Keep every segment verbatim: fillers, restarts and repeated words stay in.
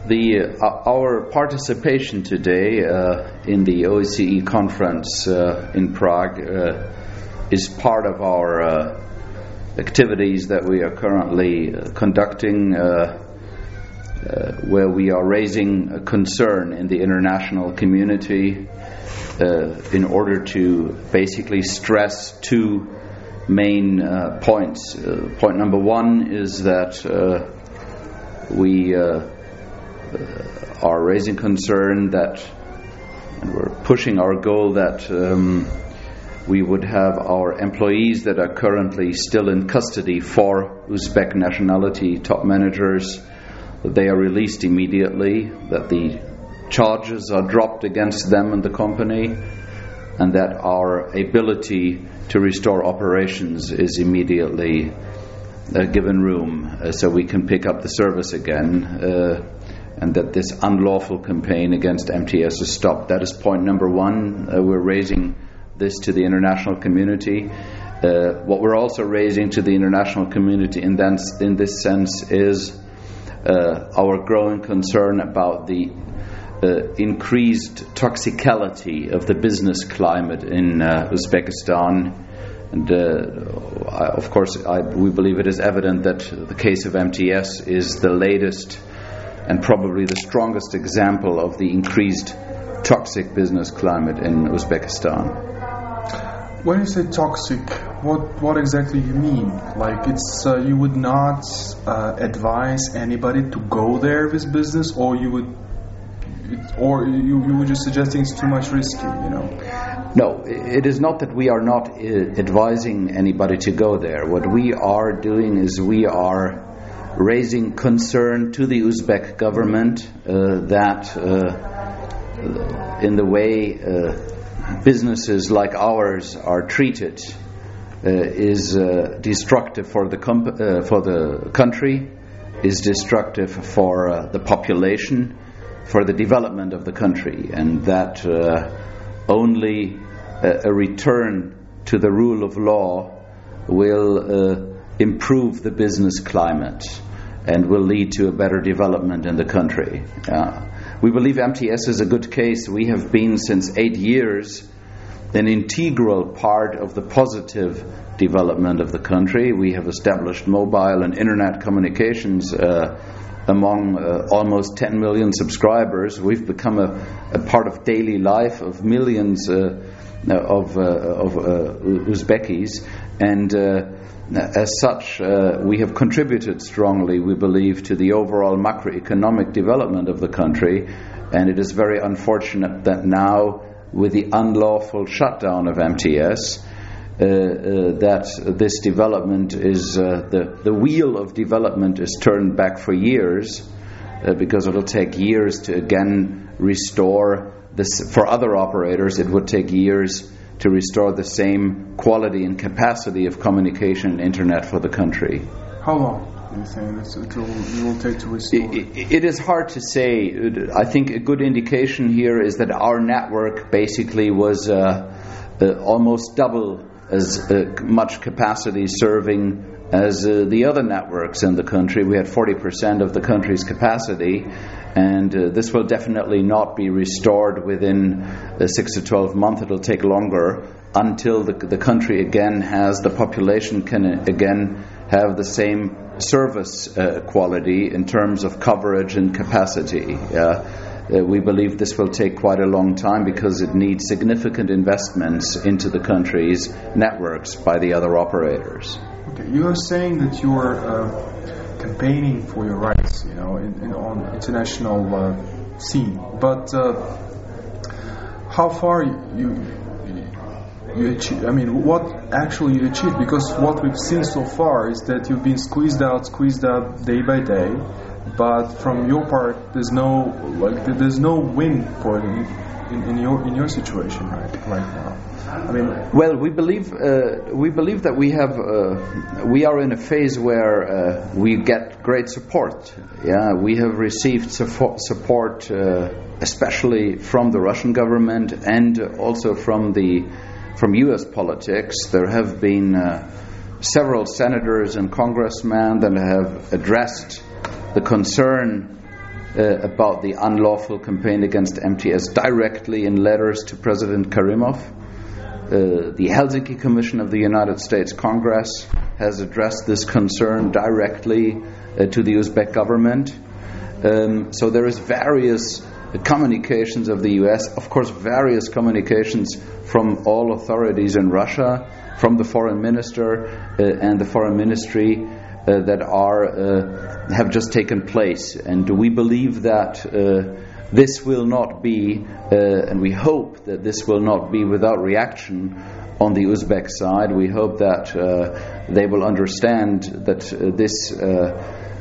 The uh, our participation today uh, in the O E C E conference uh, in Prague uh, is part of our uh, activities that we are currently uh, conducting, uh, uh, where we are raising a concern in the international community uh, in order to basically stress two main uh, points. Uh, point number one is that uh, we uh, Uh, are raising concern that, and we're pushing our goal that um, we would have our employees that are currently still in custody for Uzbek nationality top managers, that they are released immediately, that the charges are dropped against them and the company, and that our ability to restore operations is immediately uh, given room uh, so we can pick up the service again. Uh, and that this unlawful campaign against M T S is stopped. That is point number one. Uh, we're raising this to the international community. Uh, what we're also raising to the international community in, then, in this sense is uh, our growing concern about the uh, increased toxicality of the business climate in uh, Uzbekistan. And uh, I, of course, I, we believe it is evident that the case of M T S is the latest and probably the strongest example of the increased toxic business climate in Uzbekistan. When you say toxic, what what exactly you mean? Like it's uh, you would not uh, advise anybody to go there with business, or you would, or you, you were just suggesting it's too much risky, you know? No, it is not that we are not uh, advising anybody to go there. What we are doing is we are raising concern to the Uzbek government uh, that uh, in the way uh, businesses like ours are treated uh, is uh, destructive for the comp- uh, for the country, is destructive for uh, the population, for the development of the country, and that uh, only uh, a return to the rule of law will uh, improve the business climate and will lead to a better development in the country. Uh, we believe M T S is a good case. We have been since eight years an integral part of the positive development of the country. We have established mobile and internet communications uh, among uh, almost ten million subscribers. We've become a, a part of daily life of millions uh, of, uh, of uh, Uzbekis, and uh, as such, uh, we have contributed strongly, we believe, to the overall macroeconomic development of the country, and it is very unfortunate that now, with the unlawful shutdown of M T S, uh, uh, that this development is, uh, the, the wheel of development is turned back for years, uh, because it will take years to again restore this. For other operators, it would take years to restore the same quality and capacity of communication and internet for the country. How long do you think it will, it will take to restore? It, it, it is hard to say. I think a good indication here is that our network basically was uh, uh, almost double as uh, much capacity serving as uh, the other networks in the country. We had forty percent of the country's capacity, and uh, this will definitely not be restored within uh, six to twelve months. It will take longer until the, the country again has, the population can again have the same service uh, quality in terms of coverage and capacity. Uh, uh, we believe this will take quite a long time because it needs significant investments into the country's networks by the other operators. Okay, you are saying that you are uh, campaigning for your rights, you know, in, in, on international uh, scene. But uh, how far you you achieve? I mean, what actually you achieved? Because what we've seen so far is that you've been squeezed out, squeezed out day by day. But from your part, there's no like there's no win for it in, in, in your in your situation right right now. I mean, well, we believe uh, we believe that we have uh, we are in a phase where uh, we get great support. Yeah, we have received support, support uh, especially from the Russian government and also from the from U S politics. There have been uh, several senators and congressmen that have addressed the concern uh, about the unlawful campaign against M T S directly in letters to President Karimov. Uh, the Helsinki Commission of the United States Congress has addressed this concern directly uh, to the Uzbek government. Um, so there is various communications of the U S, of course various communications from all authorities in Russia, from the foreign minister uh, and the foreign ministry uh, that are uh, have just taken place. And we believe that uh, this will not be, uh, and we hope that this will not be without reaction on the Uzbek side. We hope that uh, they will understand that uh, this uh,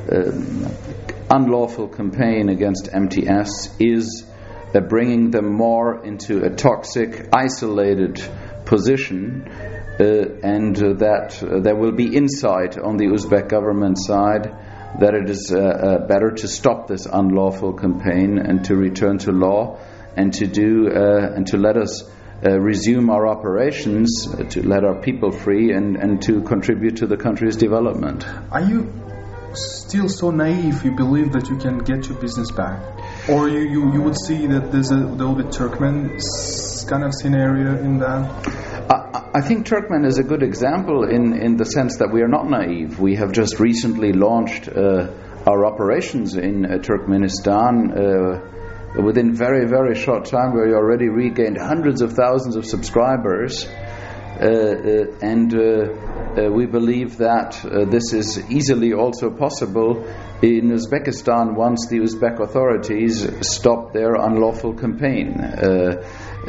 uh, unlawful campaign against M T S is uh, bringing them more into a toxic, isolated position, uh, and uh, that uh, there will be insight on the Uzbek government side that it is uh, uh, better to stop this unlawful campaign and to return to law and to do uh, and to let us uh, resume our operations, uh, to let our people free and, and to contribute to the country's development. Are you still so naive you believe that you can get your business back? Or you, you, you would see that there's a little bit Turkmen kind of scenario in that? I think Turkmen is a good example in, in the sense that we are not naive. We have just recently launched uh, our operations in uh, Turkmenistan. Uh, within very, very short time, we already regained hundreds of thousands of subscribers. Uh, uh, and uh, uh, we believe that uh, this is easily also possible in Uzbekistan once the Uzbek authorities stop their unlawful campaign. Uh,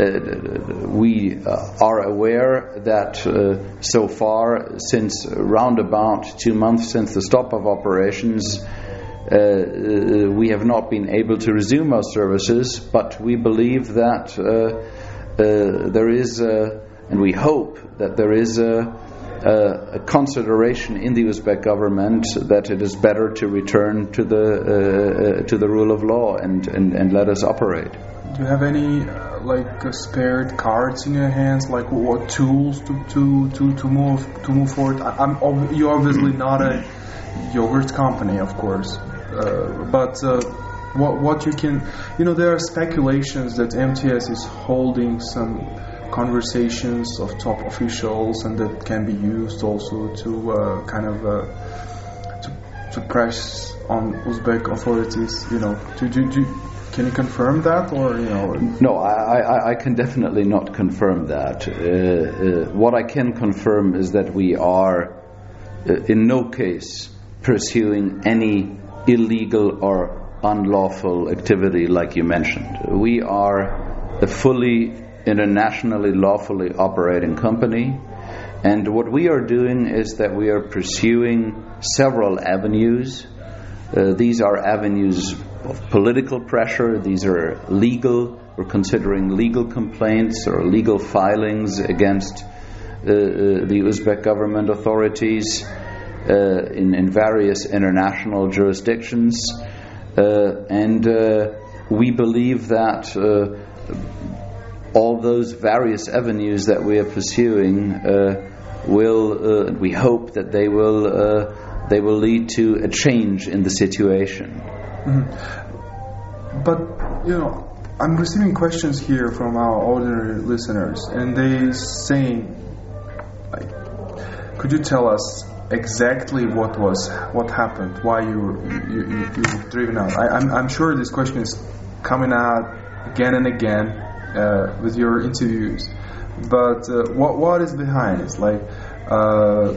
uh, we uh, are aware that uh, so far, since round about two months since the stop of operations, uh, uh, we have not been able to resume our services, but we believe that uh, uh, there is a And we hope that there is a, a, a consideration in the Uzbek government that it is better to return to the uh, to the rule of law and, and, and let us operate. Do you have any uh, like uh, spared cards in your hands, like what tools to to, to, to move to move forward? I, I'm you're obviously not a yogurt company, of course, uh, but. Uh, what what you can, you know, there are speculations that M T S is holding some conversations of top officials, and that can be used also to uh, kind of uh, to, to press on Uzbek authorities. You know, do, do, do, can you confirm that, or you know? No, I, I, I can definitely not confirm that. Uh, uh, what I can confirm is that we are uh, in no case pursuing any illegal or unlawful activity like you mentioned. We are a fully internationally lawfully operating company, and what we are doing is that we are pursuing several avenues. Uh, these are avenues of political pressure, these are legal, we're considering legal complaints or legal filings against uh, uh, the Uzbek government authorities uh, in, in various international jurisdictions. Uh, and uh, we believe that uh, all those various avenues that we are pursuing uh, will, uh, we hope that they will, uh, they will lead to a change in the situation. Mm-hmm. But you know, I'm receiving questions here from our ordinary listeners, and they saying, like, could you tell us exactly what was what happened, why you were you, you, you were driven out? I, I'm I'm sure this question is coming out again and again uh, with your interviews, but uh, what what is behind? It's like uh,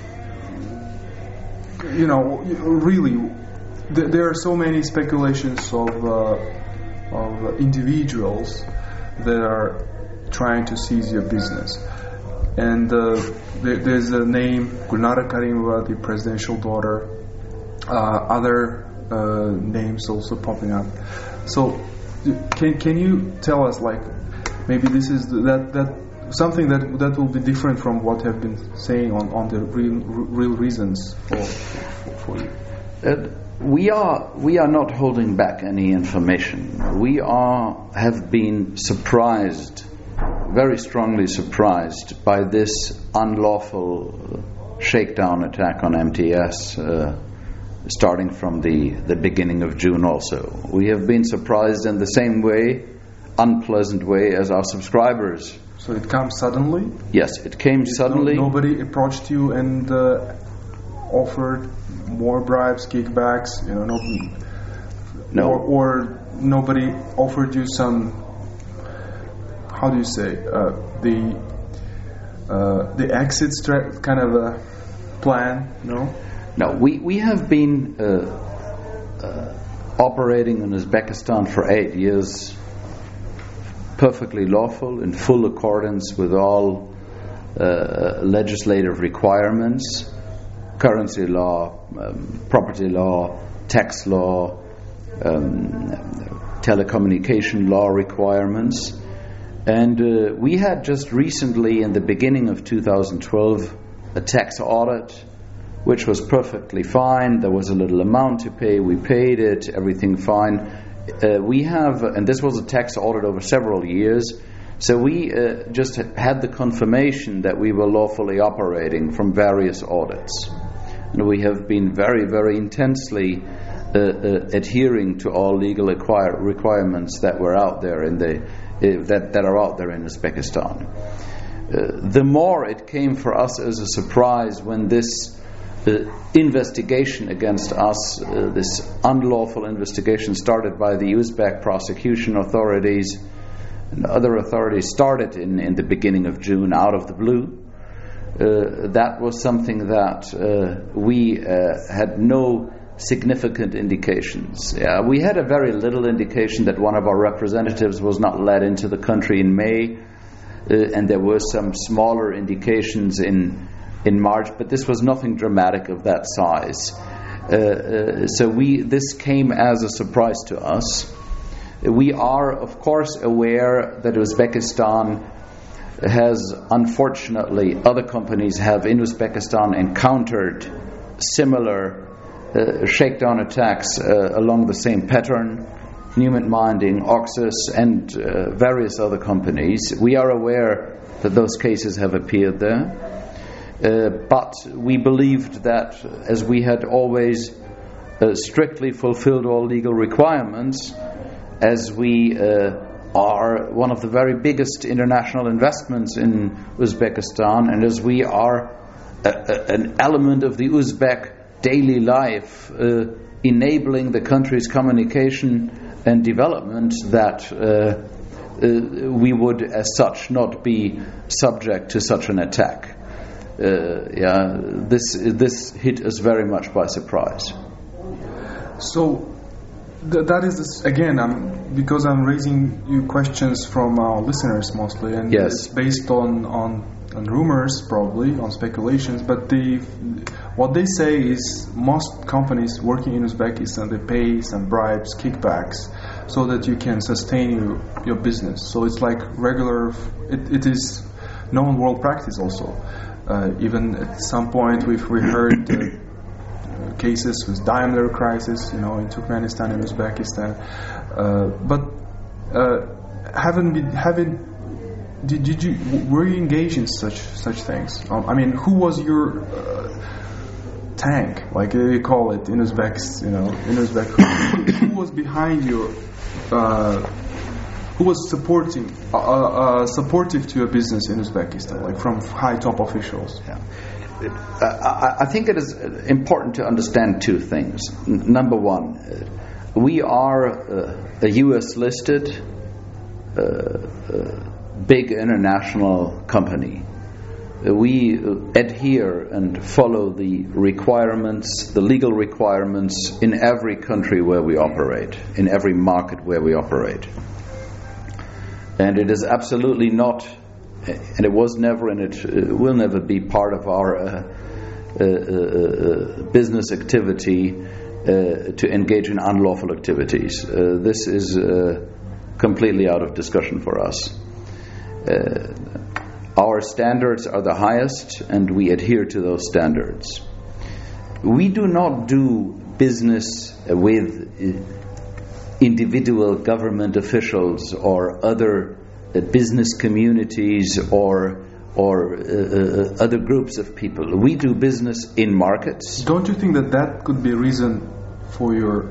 you know, really, th- there are so many speculations of uh, of individuals that are trying to seize your business. And uh, there, there's a name, Gulnara Karimova, the presidential daughter, uh, other uh, names also popping up. So, can can you tell us, like, maybe this is the, that that something that that will be different from what have been saying on, on the real real reasons for for, for you? Uh, we are we are not holding back any information. We are have been surprised. Very strongly surprised by this unlawful shakedown attack on M T S uh, starting from the, the beginning of June also. We have been surprised in the same way, unpleasant way, as our subscribers. So it comes suddenly? Yes, it came it suddenly. No, nobody approached you and uh, offered more bribes, kickbacks, you know, no, no. Or, or nobody offered you some, how do you say, uh, the uh, the exit stra- kind of a plan, no? No, we, we have been uh, uh, operating in Uzbekistan for eight years, perfectly lawful, in full accordance with all uh, legislative requirements, currency law, um, property law, tax law, um, telecommunication law requirements. And uh, we had just recently, in the beginning of two thousand twelve, a tax audit, which was perfectly fine. There was a little amount to pay, we paid it, everything fine. Uh, we have, and this was a tax audit over several years, so we uh, just had the confirmation that we were lawfully operating from various audits. And we have been very, very intensely uh, uh, adhering to all legal acquire- requirements that were out there in the uh, that, that are out there in Uzbekistan. Uh, the more it came for us as a surprise when this uh, investigation against us, uh, this unlawful investigation started by the Uzbek prosecution authorities and other authorities, started in, in the beginning of June out of the blue. Uh, that was something that uh, we uh, had no significant indications. Yeah, we had a very little indication that one of our representatives was not let into the country in May, uh, and there were some smaller indications in in March, but this was nothing dramatic of that size. Uh, uh, so we this came as a surprise to us. We are, of course, aware that Uzbekistan has, unfortunately, other companies have in Uzbekistan encountered similar uh, shakedown attacks uh, along the same pattern. Newman Minding, Oxus, and uh, various other companies. We are aware that those cases have appeared there. Uh, but we believed that, as we had always uh, strictly fulfilled all legal requirements, as we uh, are one of the very biggest international investments in Uzbekistan, and as we are a, a, an element of the Uzbek daily life, uh, enabling the country's communication and development, that uh, uh, we would as such not be subject to such an attack. Uh, yeah, this this hit us very much by surprise. So th- that is again, I'm, because I'm raising you questions from our listeners mostly, and yes. It's based on, on on rumors, probably on speculations. But the what they say is most companies working in Uzbekistan, they pay some bribes, kickbacks, so that you can sustain your, your business. So it's like regular. It, it is known world practice also. Uh, even at some point, we've we heard uh, cases with Daimler crisis, you know, in Turkmenistan and Uzbekistan. Uh, but uh, haven't been, haven't did, did you were you engaged in such such things? Um, I mean, who was your uh, tank, like they call it in Uzbeks, you know, in Uzbek? Who, who was behind your? Uh, Who was supporting, uh, uh, supportive to your business in Uzbekistan, like from high top officials? Yeah. Uh, I, I think it is important to understand two things. N- number one, uh, we are uh, a U S listed, uh, uh, big international company. Uh, we uh, adhere and follow the requirements, the legal requirements in every country where we operate, in every market where we operate. And it is absolutely not, and it was never, and it uh, will never be part of our uh, uh, uh, business activity uh, to engage in unlawful activities. Uh, this is uh, completely out of discussion for us. Uh, our standards are the highest, and we adhere to those standards. We do not do business with Uh, individual government officials or other uh, business communities or or uh, uh, other groups of people. We do business in markets. Don't you think that that could be a reason for your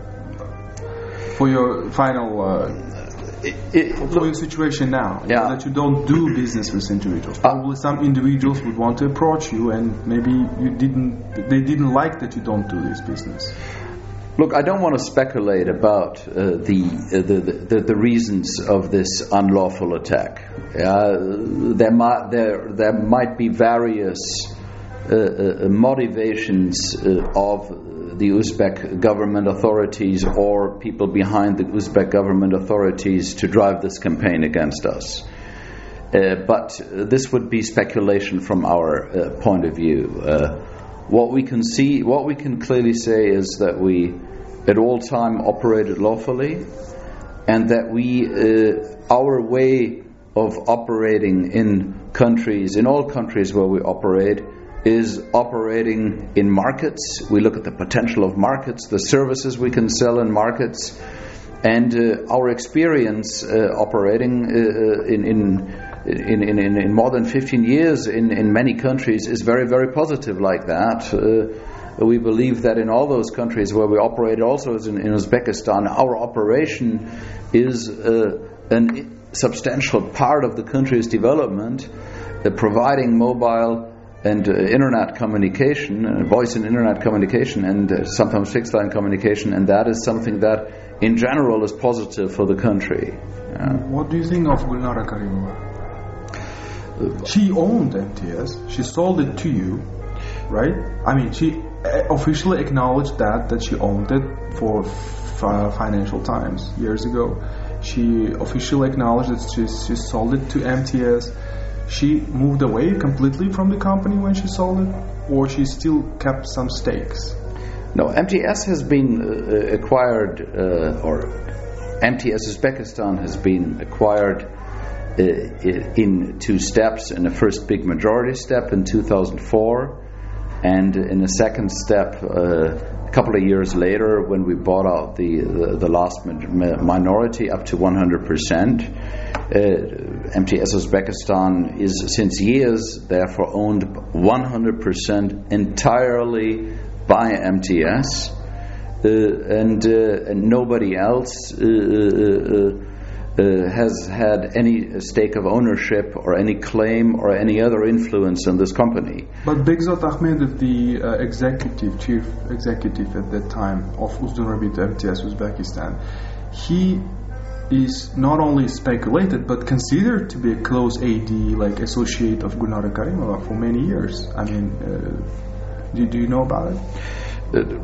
for your final uh, it, it, for, for your situation now? Yeah. Know, that you don't do business with individuals. Probably uh, some individuals would want to approach you, and maybe you didn't. They didn't like that you don't do this business. Look, I don't want to speculate about uh, the, uh, the, the the reasons of this unlawful attack. Uh, there might there there might be various uh, uh, motivations uh, of the Uzbek government authorities or people behind the Uzbek government authorities to drive this campaign against us. Uh, but uh, this would be speculation from our uh, point of view. Uh, What we can see, what we can clearly say is that we at all time operated lawfully, and that we, uh, our way of operating in countries, in all countries where we operate, is operating in markets. We look at the potential of markets, the services we can sell in markets, and uh, our experience uh, operating uh, in, in In, in, in, in more than fifteen years in, in many countries is very, very positive like that. Uh, we believe that in all those countries where we operate, also as in, in Uzbekistan, our operation is uh, a substantial part of the country's development, uh, providing mobile and uh, internet communication, uh, voice and internet communication, and uh, sometimes fixed line communication, and that is something that in general is positive for the country. Yeah. What do you think of Gulnara Karimova? She owned M T S. She sold it to you, right? I mean, she officially acknowledged that that she owned it for f- Financial Times years ago. She officially acknowledged that she, she sold it to M T S. She moved away completely from the company when she sold it, or she still kept some stakes? No, M T S has been uh, acquired, uh, or M T S Uzbekistan has been acquired Uh, in two steps. In the first big majority step in two thousand four, and in a second step uh, a couple of years later when we bought out the the, the last ma- minority up to one hundred percent. Uh, M T S Uzbekistan is since years therefore owned one hundred percent entirely by M T S, uh, and, uh, and nobody else uh, uh, Uh, has had any stake of ownership or any claim or any other influence in this company. But Begzat Ahmedov, the uh, executive, chief executive at that time of Uzdunrabit M T S Uzbekistan, he is not only speculated but considered to be a close A D, like associate of Gulnara Karimova for many years. I mean, uh, do, do you know about it? Uh,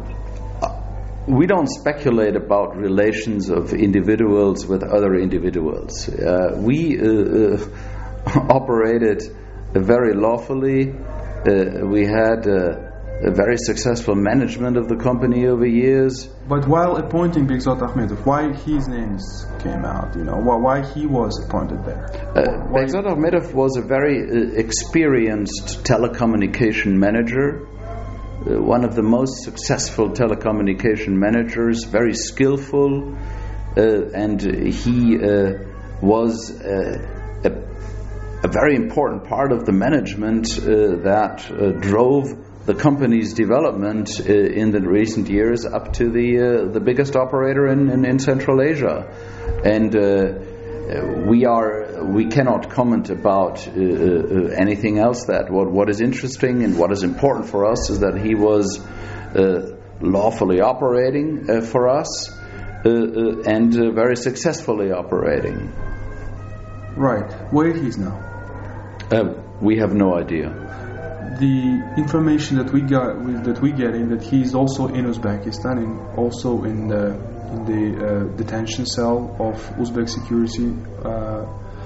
We don't speculate about relations of individuals with other individuals. Uh, we uh, uh, operated very lawfully. Uh, we had uh, a very successful management of the company over years. But while appointing Begzat Ahmedov, why his names came out? You know, why, why he was appointed there? Uh, Begzat Ahmedov was a very uh, experienced telecommunication manager. Uh, one of the most successful telecommunication managers, very skillful, uh, and he uh, was uh, a, a very important part of the management uh, that uh, drove the company's development uh, in the recent years up to the uh, the biggest operator in, in, in Central Asia. And uh, we are we cannot comment about uh, uh, anything else. That what what is interesting and what is important for us is that he was uh, lawfully operating uh, for us uh, uh, and uh, very successfully operating. Right. Where he is now? Uh, we have no idea. The information that we got that we getting that he is also in Uzbekistan and also in the in the uh, detention cell of Uzbek security uh,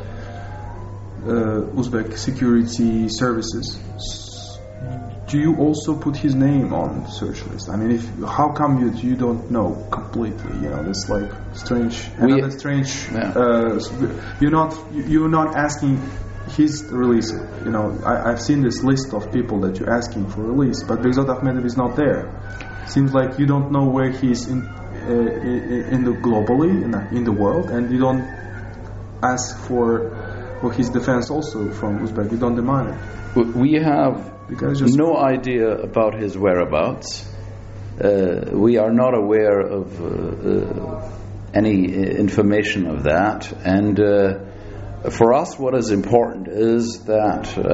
uh, Uzbek security services. Do you also put his name on the search list? I mean, if how come you you don't know completely? You know, that's like strange. Another strange. Yeah. Uh, you're not you're not asking his release. You know, I, I've seen this list of people that you're asking for release, but Begzat Ahmedov is not there. Seems like you don't know where he's in uh, in the globally in the, in the world, and you don't ask for for his defense also from Uzbek. You don't demand it. We have just no idea about his whereabouts. Uh, we are not aware of uh, uh, any information of that. And uh, for us, what is important is that uh,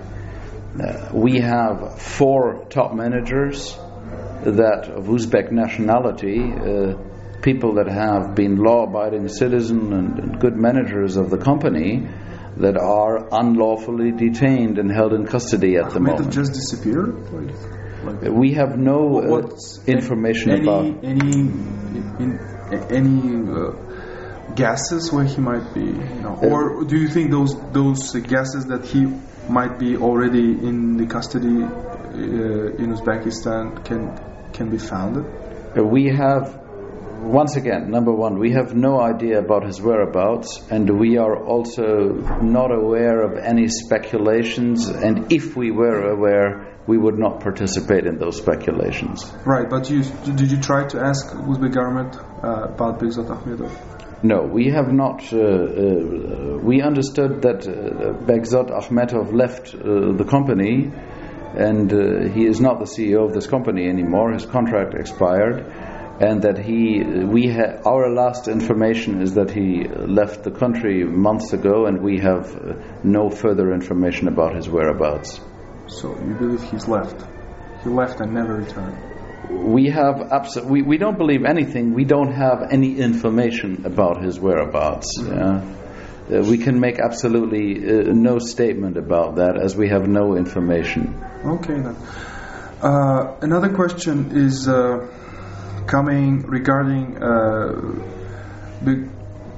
uh, we have four top managers that of Uzbek nationality, uh, people that have been law-abiding citizens and, and good managers of the company, that are unlawfully detained and held in custody at the moment. Ahmedov just disappeared? Like, like we have no uh, what's information any, about any in, any uh, guesses where he might be, you know, or do you think those those guesses that he might be already in the custody uh, in Uzbekistan can can be founded? We have. Once again, number one, we have no idea about his whereabouts, and we are also not aware of any speculations, and if we were aware, we would not participate in those speculations. Right, but you, did you try to ask Uzbek government uh, about Begzod Ahmedov? No, we have not. Uh, uh, we understood that uh, Begzod Ahmedov left uh, the company, and uh, he is not the C E O of this company anymore. His contract expired. And that he, we ha- our last information is that he left the country months ago, and we have uh, no further information about his whereabouts. So you believe he's left? He left and never returned? We have abso- we we don't believe anything. We don't have any information about his whereabouts. Mm-hmm. Yeah? Uh, we can make absolutely uh, no statement about that, as we have no information. Okay, then. Uh, another question is. Uh, coming regarding uh, the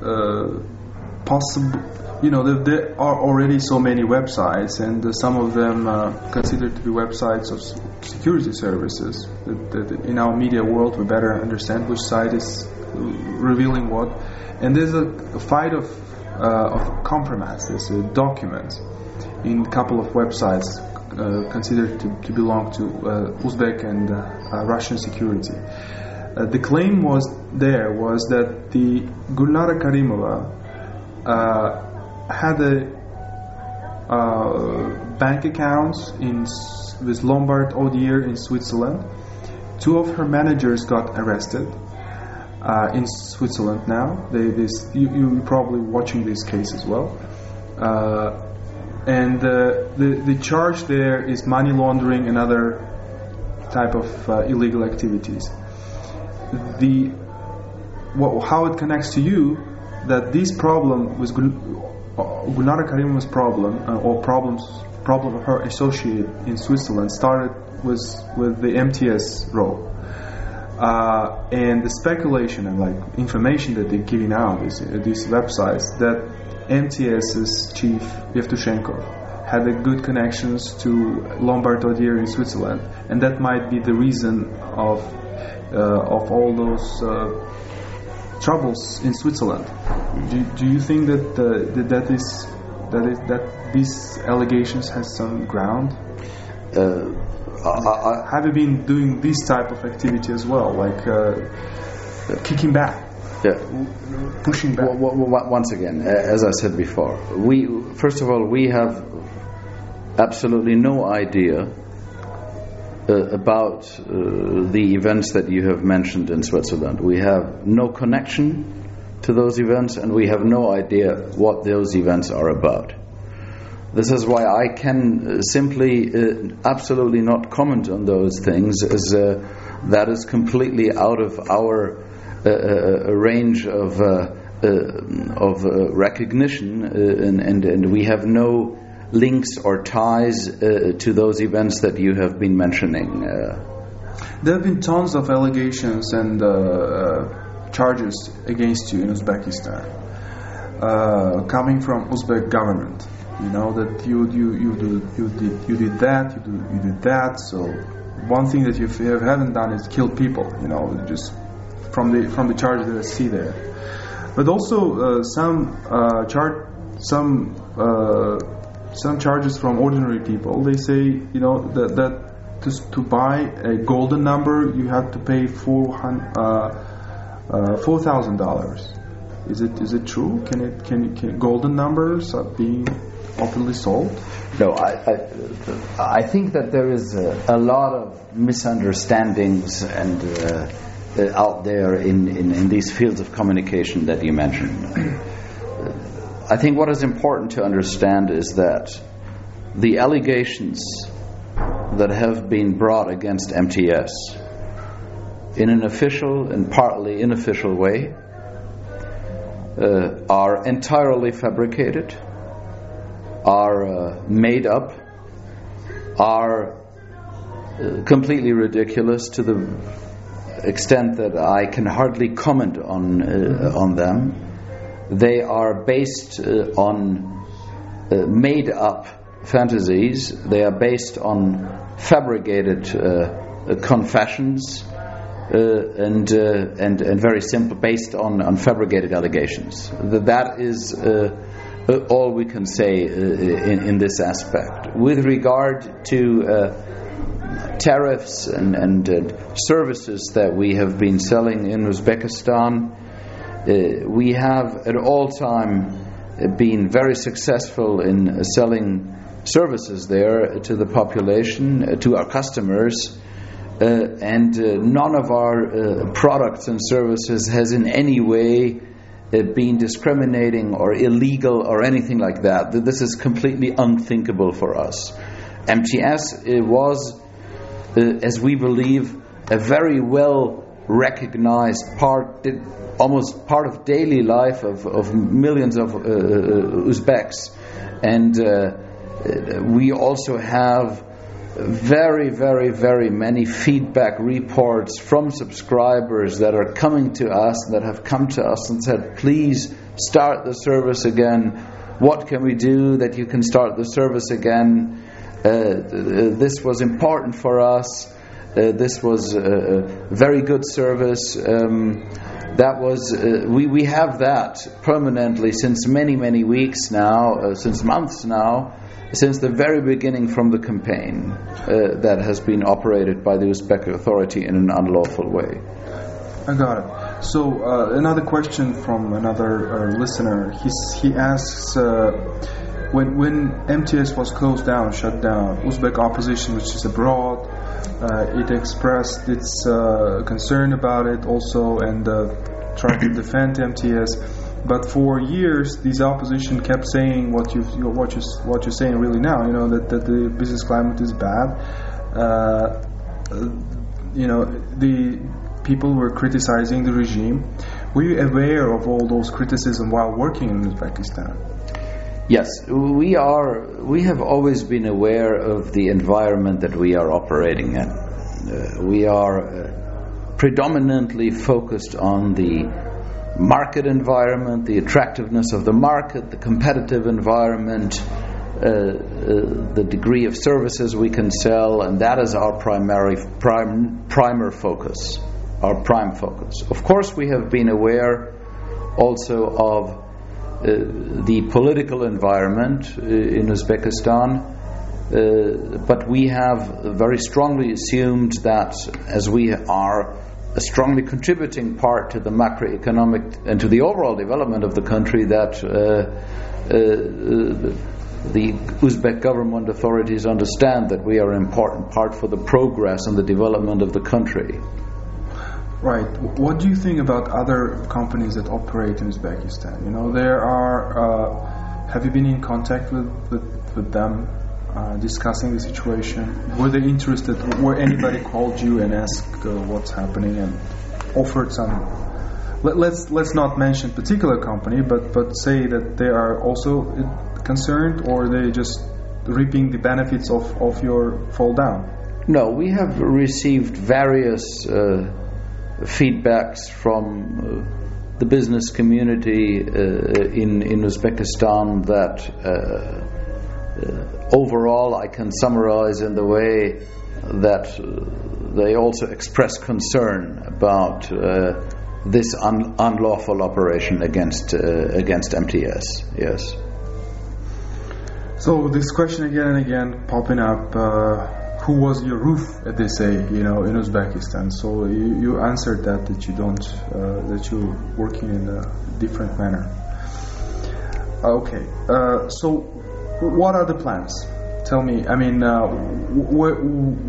uh, possible, you know, there, there are already so many websites, and uh, some of them uh, considered to be websites of security services. That, that in our media world, we better understand which site is revealing what. And there's a, a fight of uh, of compromises, uh, documents in a couple of websites uh, considered to, to belong to uh, Uzbek and uh, uh, Russian security. Uh, the claim was there was that the Gulnara Karimova uh, had a uh, bank accounts in with Lombard Odier in Switzerland. Two of her managers got arrested uh, in Switzerland now. They, this, you, you're probably watching this case as well. Uh, and uh, the the charge there is money laundering and other type of uh, illegal activities. The what, how it connects to you that this problem was Gul, uh, Gulnara Karimova's problem uh, or problems problem of her associate in Switzerland started was with the M T S role uh, and the speculation and like information that they're giving out these uh, these websites that MTS's chief Yevtushenko had a good connections to Lombard Odier in Switzerland, and that might be the reason of Uh, of all those uh, troubles in Switzerland. Do, do you think that, uh, that that is that is that these allegations has some ground? Uh, I, I, Have you been doing this type of activity as well, like uh, kicking back, yeah. pushing back? W- w- once again, as I said before, we first of all we have absolutely no idea Uh, about uh, the events that you have mentioned in Switzerland. We have no connection to those events, and we have no idea what those events are about. This is why I can uh, simply uh, absolutely not comment on those things, as uh, that is completely out of our uh, uh, range of uh, uh, of uh, recognition, uh, and, and and we have no links or ties uh, to those events that you have been mentioning. Uh, there have been tons of allegations and uh, uh, charges against you in Uzbekistan, uh, coming from Uzbek government. You know that you you you do, you did you did that you do, you did that. So one thing that you haven't done is kill people. You know, just from the from the charge that I see there, but also uh, some uh, chart some. Uh, Some charges from ordinary people. They say, you know, that that to, to buy a golden number, you have to pay four hundred, uh, uh, four thousand dollars. Is it is it true? Can it can, it, can golden numbers are being openly sold? No, I, I, I think that there is a, a lot of misunderstandings and uh, uh, out there in, in, in these fields of communication that you mentioned. I think what is important to understand is that the allegations that have been brought against M T S in an official and partly unofficial way uh, are entirely fabricated, are uh, made up, are uh, completely ridiculous to the extent that I can hardly comment on uh, on them. They are based uh, on uh, made up fantasies. They are based on fabricated uh, confessions uh, and, uh, and and very simple, based on, on fabricated allegations. That is uh, all we can say uh, in, in this aspect. With regard to uh, tariffs and, and uh, services that we have been selling in Uzbekistan, uh, we have at all time been very successful in selling services there to the population, uh, to our customers, uh, and uh, none of our uh, products and services has in any way uh, been discriminating or illegal or anything like that. This is completely unthinkable for us. M T S uh, was, uh, as we believe, a very well recognized part, almost part of daily life of, of millions of uh, Uzbeks, and uh, we also have very, very, very many feedback reports from subscribers that are coming to us, that have come to us and said, please start the service again. What can we do that you can start the service again? Uh, this was important for us. Uh, this was a very good service. Um, that was uh, we we have that permanently since many many weeks now, uh, since months now, since the very beginning from the campaign uh, that has been operated by the Uzbek authority in an unlawful way. I got it. So uh, another question from another uh, listener. He's, he asks, uh, when when M T S was closed down, shut down, Uzbek opposition, which is abroad, uh, it expressed its uh, concern about it also and uh, tried to defend M T S. But for years, this opposition kept saying what you what you what you're saying really now. You know that, that the business climate is bad. Uh, you know the people were criticizing the regime. Were you aware of all those criticism while working in Uzbekistan? Yes, we are. We have always been aware of the environment that we are operating in. Uh, we are uh, predominantly focused on the market environment, the attractiveness of the market, the competitive environment, uh, uh, the degree of services we can sell, and that is our primary prime primer focus, our prime focus. Of course, we have been aware also of uh, the political environment uh, in Uzbekistan, uh, but we have very strongly assumed that as we are a strongly contributing part to the macroeconomic and to the overall development of the country, that uh, uh, the Uzbek government authorities understand that we are an important part for the progress and the development of the country. Right. What do you think about other companies that operate in Uzbekistan? You know, there are. Uh, have you been in contact with with, with them? Uh, discussing the situation? Were they interested? Were anybody called you and asked uh, what's happening and offered some? Let, let's let's not mention particular company, but but say that they are also concerned, or they just reaping the benefits of, of your fall down. No, we have received various uh, feedbacks from uh, the business community uh, in in Uzbekistan that. Uh, Uh, overall, I can summarize in the way that uh, they also express concern about uh, this un- unlawful operation against uh, against M T S. Yes. So this question again and again popping up: uh, who was your roof, as they say, you know, in Uzbekistan. So you, you answered that that you don't, uh, that you're working in a different manner. Okay, uh, so what are the plans? Tell me. I mean, uh, wh-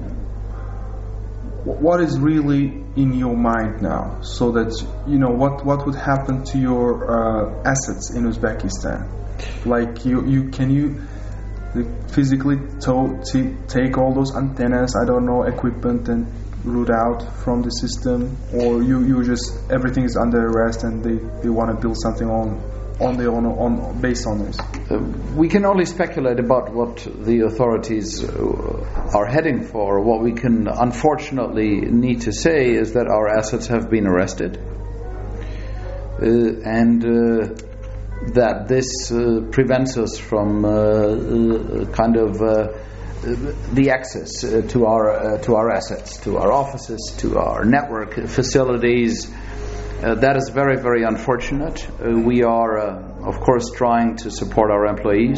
what is really in your mind now, so that you know what, what would happen to your uh, assets in Uzbekistan? Like you, you can you physically to, to take all those antennas, I don't know, equipment, and root out from the system, or you, you just everything is under arrest and they, they want to build something on on the on, on based on this? Uh, we can only speculate about what the authorities uh, are heading for. What we can unfortunately need to say is that our assets have been arrested, uh, and uh, that this uh, prevents us from uh, uh, kind of uh, the access uh, to our uh, to our assets, to our offices, to our network facilities. Uh, that is very, very unfortunate. Uh, we are, uh, of course, trying to support our employees.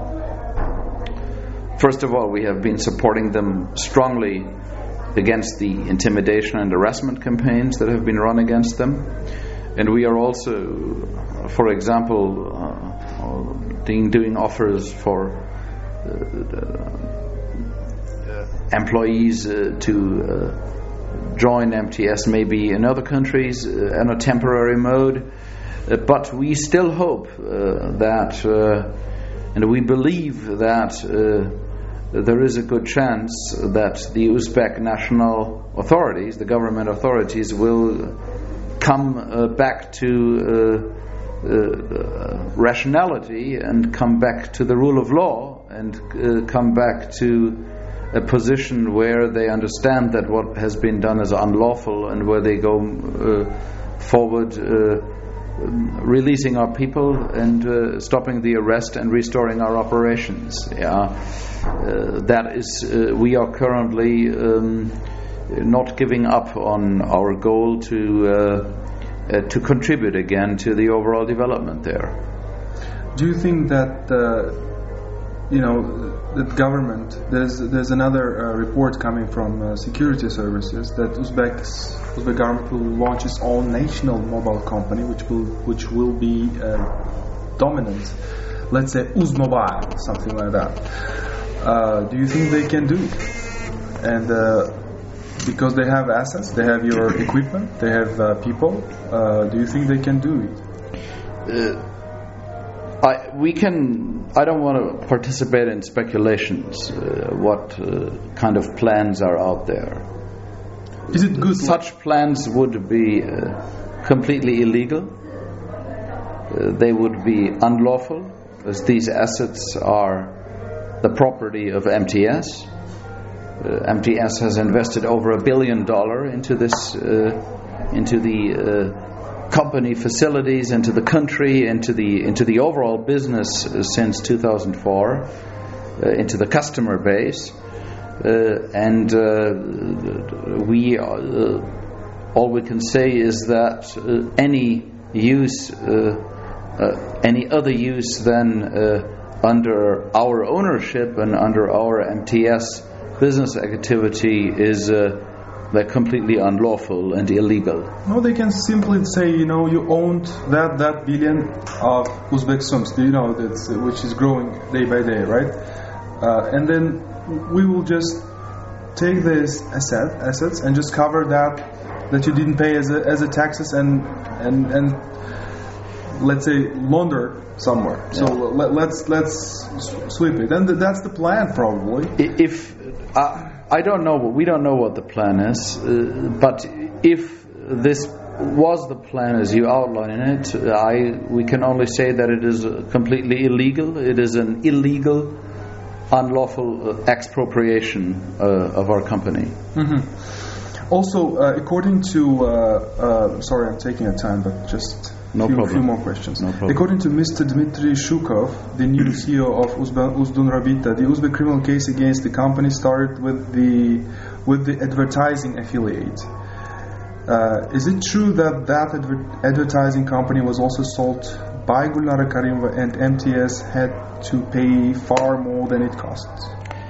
First of all, we have been supporting them strongly against the intimidation and harassment campaigns that have been run against them. And we are also, for example, uh, doing, doing offers for uh, uh, employees uh, to uh, join M T S maybe in other countries uh, in a temporary mode, uh, but we still hope uh, that uh, and we believe that uh, there is a good chance that the Uzbek national authorities, the government authorities, will come uh, back to uh, uh, rationality and come back to the rule of law and uh, come back to a position where they understand that what has been done is unlawful, and where they go uh, forward uh, releasing our people and uh, stopping the arrest and restoring our operations. Yeah, uh, that is, uh, we are currently um, not giving up on our goal to uh, uh, to contribute again to the overall development there. Do you think that uh, you know the government? There's there's another uh, report coming from uh, security services that Uzbek's Uzbek government will launch its own national mobile company, which will which will be uh, dominant. Let's say Uzmobile, something like that. Uh, do you think they can do it? And uh, because they have assets, they have your equipment, they have uh, people. Uh, do you think they can do it? Uh, I, we can. I don't want to participate in speculations. Uh, what uh, kind of plans are out there? Is it good? Such plans would be uh, completely illegal. Uh, they would be unlawful, as these assets are the property of M T S. Uh, M T S has invested over a billion dollar into this, uh, into the uh, company facilities, into the country, into the into the overall business uh, since two thousand four, uh, into the customer base, uh, and uh, we uh, all we can say is that uh, any use, uh, uh, any other use than uh, under our ownership and under our M T S business activity is uh, they're completely unlawful and illegal. No, they can simply say, you know, you owned that that billion of Uzbek sums, you know, that's uh, which is growing day by day, right? Uh, and then we will just take these asset assets and just cover that that you didn't pay as a, as a taxes and and and let's say launder somewhere. So yeah. let, let's let's sweep it, and that's the plan probably. If uh, I don't know, we don't know what the plan is, uh, but if this was the plan as you outline it, I we can only say that it is completely illegal. It is an illegal, unlawful uh, expropriation uh, of our company. Mm-hmm. Also, uh, according to, uh, uh, sorry, I'm taking a time, but just no few, problem. few more questions. No problem. According to Mister Dmitry Shukov, the new C E O of Uzbe- Uzdunrabita, the Uzbek criminal case against the company started with the with the advertising affiliate. Uh, is it true that that adver- advertising company was also sold by Gulnara Karimova and M T S had to pay far more than it costs?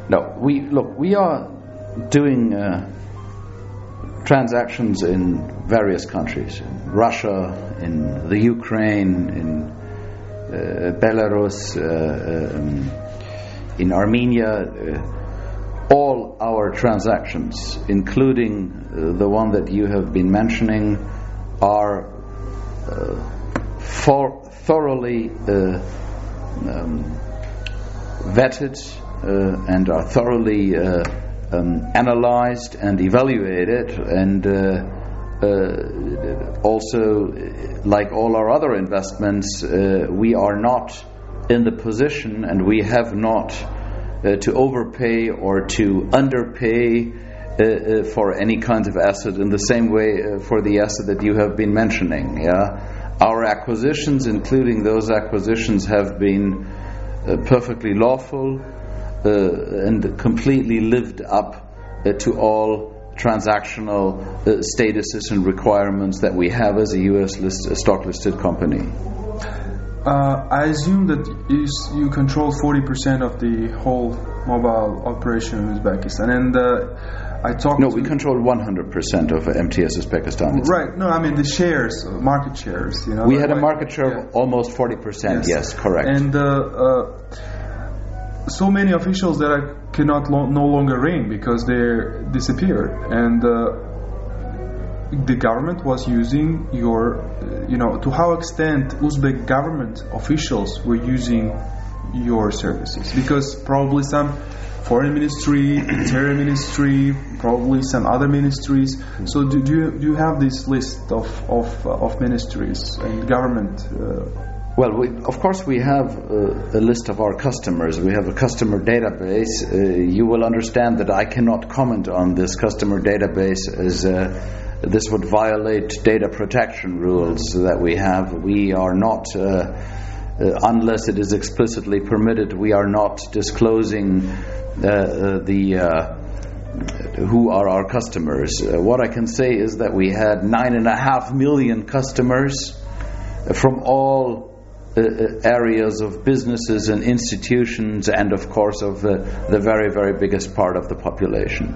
No, we look. We are doing uh, transactions in various countries: in Russia, in the Ukraine, in uh, Belarus, uh, um, in Armenia. Uh, all our transactions, including uh, the one that you have been mentioning, are uh, for thoroughly uh, um, vetted uh, and are thoroughly uh, um, analyzed and evaluated, and uh, uh, also, like all our other investments, uh, we are not in the position, and we have not uh, to overpay or to underpay uh, uh, for any kind of asset in the same way uh, for the asset that you have been mentioning. Yeah, our acquisitions, including those acquisitions, have been uh, perfectly lawful uh, and completely lived up uh, to all transactional uh, statuses and requirements that we have as a U S list, a stock listed company. Uh, I assume that you, you control forty percent of the whole mobile operation in Uzbekistan, and uh, I talked. No, to we control one hundred percent of M T S Uzbekistan. Right. No, I mean the shares, market shares. You know, we like, had a market share yeah. of almost forty percent. Yes. yes, correct. And uh, uh, so many officials that I cannot lo- no longer ring because they disappeared, and uh, the government was using your, uh, you know, to how extent Uzbek government officials were using your services, because probably some foreign ministry, interior ministry, probably some other ministries. So do, do you do you have this list of of, uh, of ministries and government? Uh, Well, we, of course, we have uh, a list of our customers. We have a customer database. Uh, you will understand that I cannot comment on this customer database, as uh, this would violate data protection rules that we have. We are not, uh, uh, unless it is explicitly permitted, we are not disclosing uh, uh, the uh, who are our customers. Uh, what I can say is that we had nine and a half million customers from all Uh, areas of businesses and institutions, and of course of uh, the very, very biggest part of the population.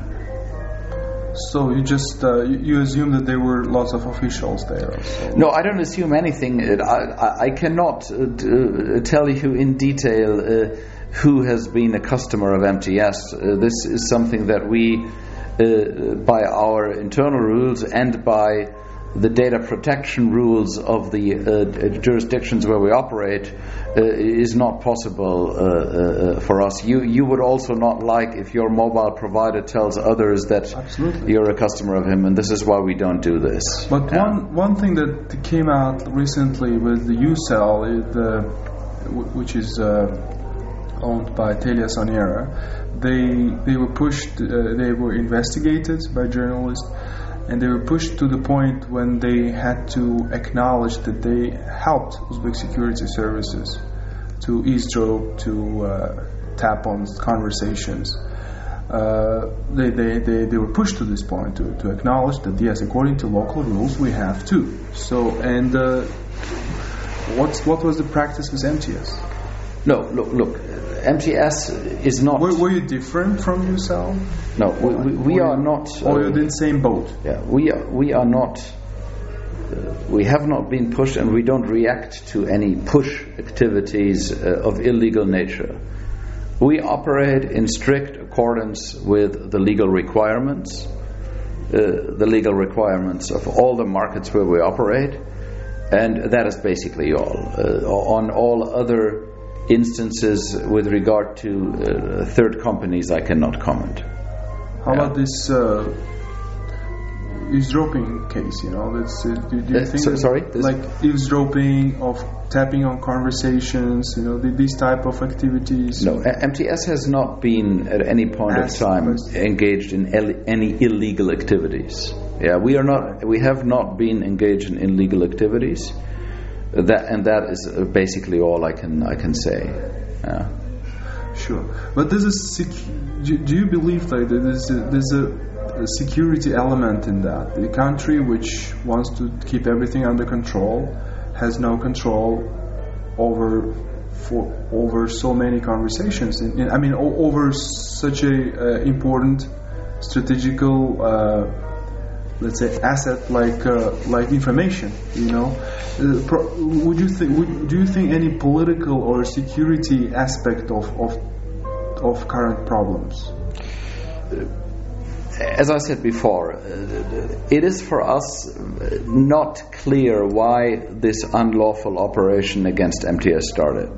So you just uh, you, you assume that there were lots of officials there? So. No, I don't assume anything. I, I, I cannot uh, uh, tell you in detail uh, who has been a customer of M T S. Uh, this is something that we, uh, by our internal rules and by the data protection rules of the uh, jurisdictions where we operate, uh, is not possible uh, uh, for us. You you would also not like if your mobile provider tells others that Absolutely. You're a customer of him, and this is why we don't do this. But yeah. one one thing that came out recently with the Ucell, it, uh, w- which is uh, owned by TeliaSonera, they they were pushed, uh, they were investigated by journalists. And they were pushed to the point when they had to acknowledge that they helped Uzbek security services to eavesdrop, to uh, tap on conversations. Uh, they, they, they, they were pushed to this point to, to acknowledge that, yes, according to local rules, we have to. So, and uh, what's, what was the practice with M T S? No, look, look. M T S is not. Were, were you different from Ucell? No, we, we, we are not. Uh, or you're in the same boat? Yeah, we are. We are not. Uh, we have not been pushed, and we don't react to any push activities uh, of illegal nature. We operate in strict accordance with the legal requirements, uh, the legal requirements of all the markets where we operate, and that is basically all. Uh, on all other instances with regard to uh, third companies, I cannot comment. How yeah. about this uh, eavesdropping case? You know, that's, uh, do, do you uh, think so, that, sorry, like eavesdropping, of tapping on conversations? You know, the, these type of activities. No, M T S has not been at any point of time engaged in el- any illegal activities. Yeah, we are not. We have not been engaged in illegal activities. That and that is basically all I can I can say. Yeah. Sure, but there's a sec- do, do you believe that there's a, there's a, a security element in that? The country which wants to keep everything under control has no control over for over so many conversations. In, in, I mean, o- over such a uh, important strategical, uh, let's say, asset like uh, like information. You know, uh, pro- would you think? Would, do you think any political or security aspect of of of current problems? As I said before, uh, it is for us not clear why this unlawful operation against M T S started.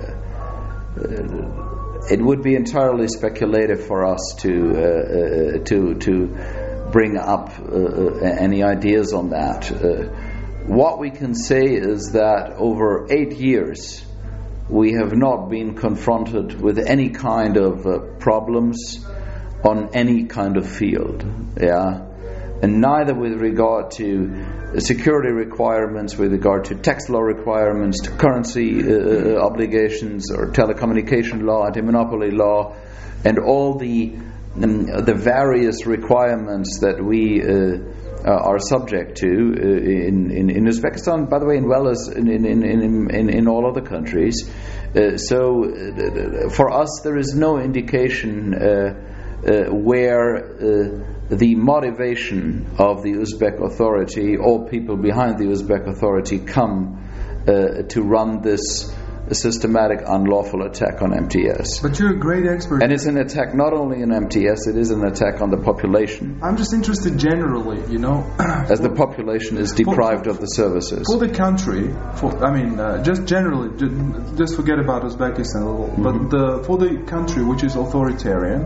Uh, uh, it would be entirely speculative for us to uh, uh, to to bring up uh, any ideas on that. Uh, what we can say is that over eight years, we have not been confronted with any kind of uh, problems on any kind of field, yeah, and neither with regard to security requirements, with regard to tax law requirements, to currency uh, obligations, or telecommunication law, anti-monopoly law, and all the um, the various requirements that we uh, uh, are subject to uh, in, in in Uzbekistan, by the way, as well as in in in in, in all other countries. Uh, so, uh, for us, there is no indication Uh, Uh, where uh, the motivation of the Uzbek authority or people behind the Uzbek authority come uh, to run this systematic unlawful attack on M T S. But you're a great expert. And it's an attack not only on M T S, it is an attack on the population. I'm just interested generally, you know. As the population is deprived for, of the services. For the country, for I mean, uh, just generally, just, just forget about Uzbekistan a little, mm-hmm. but the, for the country which is authoritarian,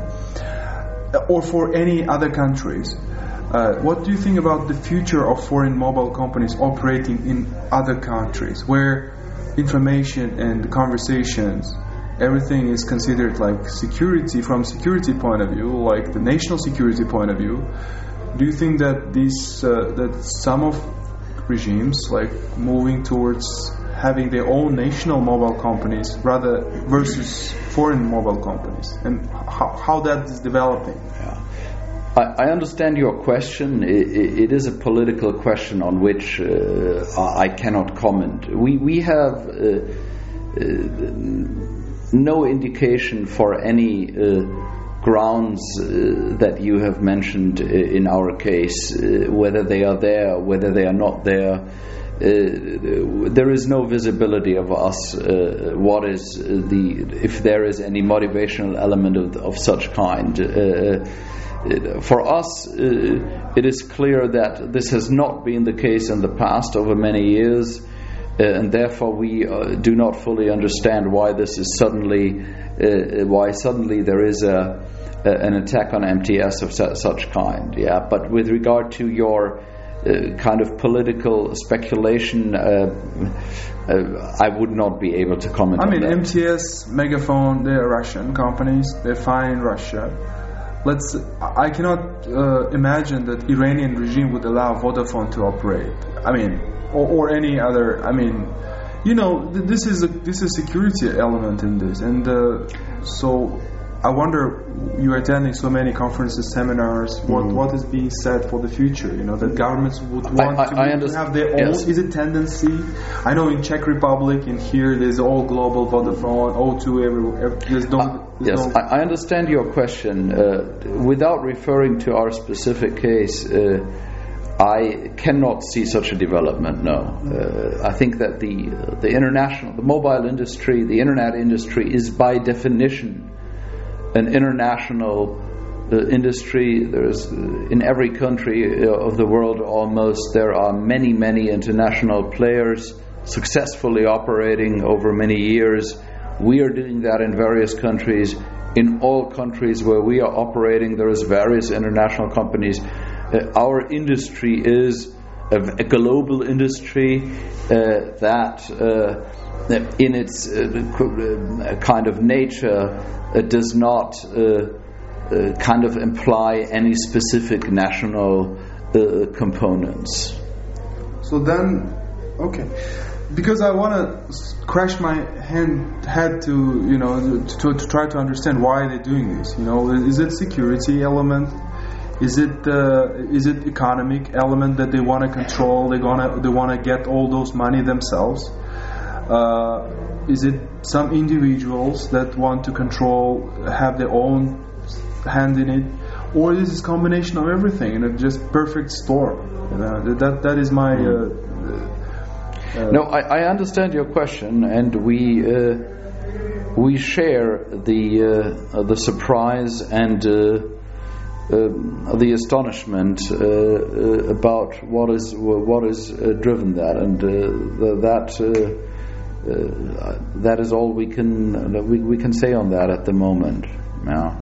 or for any other countries, uh, what do you think about the future of foreign mobile companies operating in other countries, where information and conversations, everything is considered like security from security point of view, like the national security point of view? Do you think that these uh, that some of regimes like moving towards having their own national mobile companies rather versus foreign mobile companies, and how, how that is developing? Yeah. I, I understand your question. It, it is a political question on which uh, I cannot comment. We we have uh, uh, no indication for any uh, grounds uh, that you have mentioned in our case, uh, whether they are there, whether they are not there. Uh, there is no visibility of us uh, what is the if there is any motivational element of, of such kind. Uh, for us, uh, it is clear that this has not been the case in the past over many years, uh, and therefore we uh, do not fully understand why this is suddenly uh, why suddenly there is a, a an attack on M T S of su- such kind. Yeah, but with regard to your Uh, kind of political speculation, uh, uh, I would not be able to comment I on mean, that. M T S, Megafon, they're Russian companies, they're fine in Russia. Let's. I cannot uh, imagine that Iranian regime would allow Vodafone to operate. I mean, or, or any other. I mean, you know, th- this is a this is security element in this, and uh, so I wonder, you are attending so many conferences, seminars, what mm. what is being said for the future, you know, that governments would want I, I, to, I to have their own, yes. is it tendency? I know in Czech Republic, in here, there's all global, Vodafone, O two, everywhere, there's no... Uh, yes, no I, I understand your question. Uh, without referring to our specific case, uh, I cannot see such a development, no. Uh, I think that the, the international, the mobile industry, the internet industry is by definition an international uh, industry. There's uh, in every country uh, of the world almost there are many many international players successfully operating over many years. We are doing that in various countries. In all countries where we are operating, there is various international companies. Uh, our industry is a, a global industry uh, that uh, in its uh, kind of nature uh, does not uh, uh, kind of imply any specific national uh, components. So then, okay, because I want to crash my hand, head to, you know, to, to try to understand why they're doing this. You know, is it security element? Is it uh, is it economic element that they want to control? They wanna they want to get all those money themselves. Uh, is it some individuals that want to control, have their own hand in it, or is this combination of everything in a just perfect storm? You know, that that is my. Uh, uh, no, I, I understand your question, and we uh, we share the uh, the surprise and uh, uh, the astonishment uh, uh, about what is what is uh, driven that, and uh, the, that. Uh, Uh, that is all we can uh, we, we can say on that at the moment. Yeah.